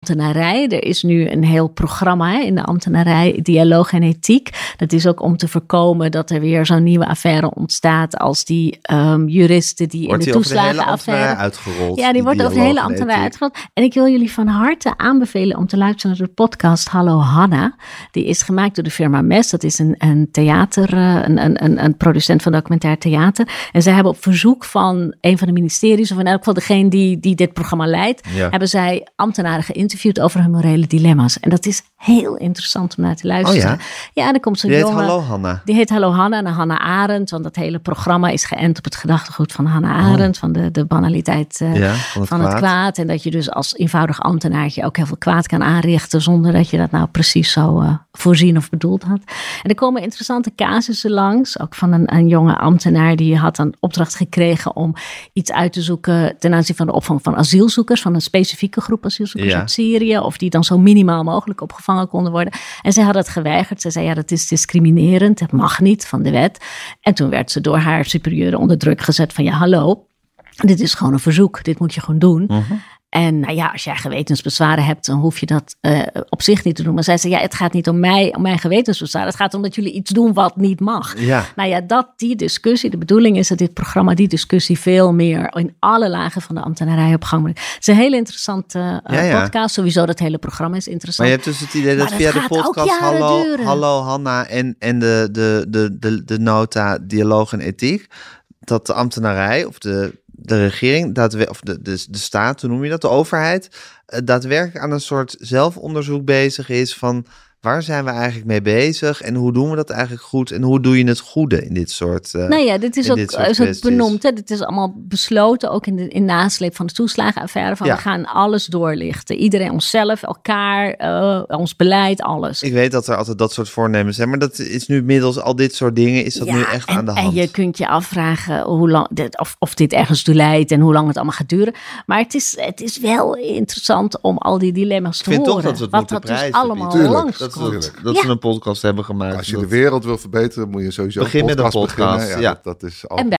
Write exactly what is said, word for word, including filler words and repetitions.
ambtenarij. Er is nu een heel programma hè, in de ambtenarij, dialoog en ethiek. Dat is ook om te voorkomen dat er weer zo'n nieuwe affaire ontstaat als die um, juristen die wordt in de die toeslagenaffaire uitgerold. Ja, die, die wordt over de hele ambtenarij uitgerold. En ik wil jullie van harte aanbevelen om te luisteren naar de podcast Hallo Hanna. Die is gemaakt door de firma Mes. Dat is een, een theater, een, een, een, een producent van documentair theater. En zij hebben op verzoek van een van de ministeries, of in elk geval degene die, die dit programma leidt, ja. hebben zij ambtenaren geïnterviewd over hun morele dilemma's. En dat is heel interessant om naar te luisteren. Oh ja? Ja, dan komt zo'n die jongen. Heet Hallo Hanna. Die heet Hallo Hanna en Hanna Arendt. Want dat hele programma is geënt op het gedachtegoed van Hanna Arendt. Oh. Van de, de banaliteit uh, ja, van, het, van kwaad. het kwaad. En dat je dus als eenvoudig ambtenaartje ook heel veel kwaad kan aanrichten zonder dat je dat nou precies zo uh, voorzien of bedoeld had. En er komen interessante casussen langs. Ook van een, een jonge ambtenaar die had een opdracht gekregen om iets uit te zoeken ten aanzien van de opvang van asielzoekers. Van een specifieke groep asielzoekers ja. uit Syrië. Of die dan zo minimaal mogelijk opgevangen konden worden. En zij had het geweigerd. Ze zei ja, dat is discriminerend. Dat mag niet van de wet. En toen werd ze door haar superieuren onder druk gezet van ja, hallo. Dit is gewoon een verzoek. Dit moet je gewoon doen. Uh-huh. En nou ja, als jij gewetensbezwaren hebt, dan hoef je dat uh, op zich niet te doen. Maar zij zei, ja, het gaat niet om mij, om mijn gewetensbezwaren. Het gaat om dat jullie iets doen wat niet mag. Ja. Nou ja, dat, die discussie, de bedoeling is dat dit programma die discussie veel meer in alle lagen van de ambtenarij op gang brengt. Het is een hele interessante uh, ja, ja. podcast. Sowieso, dat hele programma is interessant. Maar je hebt dus het idee dat maar via de podcast Hallo, Hallo Hanna en, en de, de, de, de, de nota Dialoog en Ethiek, dat de ambtenarij of de de regering, of de, de, de staat, hoe noem je dat, de overheid, daadwerkelijk aan een soort zelfonderzoek bezig is van waar zijn we eigenlijk mee bezig en hoe doen we dat eigenlijk goed en hoe doe je het goede in dit soort uh, Nou ja, dit is ook, is ook benoemd. Hè? Dit is allemaal besloten, ook in de in nasleep van de toeslagenaffaire. Van ja. We gaan alles doorlichten. Iedereen, onszelf, elkaar, uh, ons beleid, alles. Ik weet dat er altijd dat soort voornemens zijn, maar dat is nu middels al dit soort dingen, is dat ja, nu echt en, aan de hand. En je kunt je afvragen hoe lang dit, of, of dit ergens toe leidt en hoe lang het allemaal gaat duren. Maar het is, het is wel interessant om al die dilemma's te Ik vind horen. toch dat we het wat moeten dat prijzen. Dus allemaal Tuurlijk, langs dat, komt. dat ja. ze een podcast hebben gemaakt. Als je dat... de wereld wil verbeteren, moet je sowieso begin een podcast met een podcast. beginnen. Ja, ja. Dat, dat is en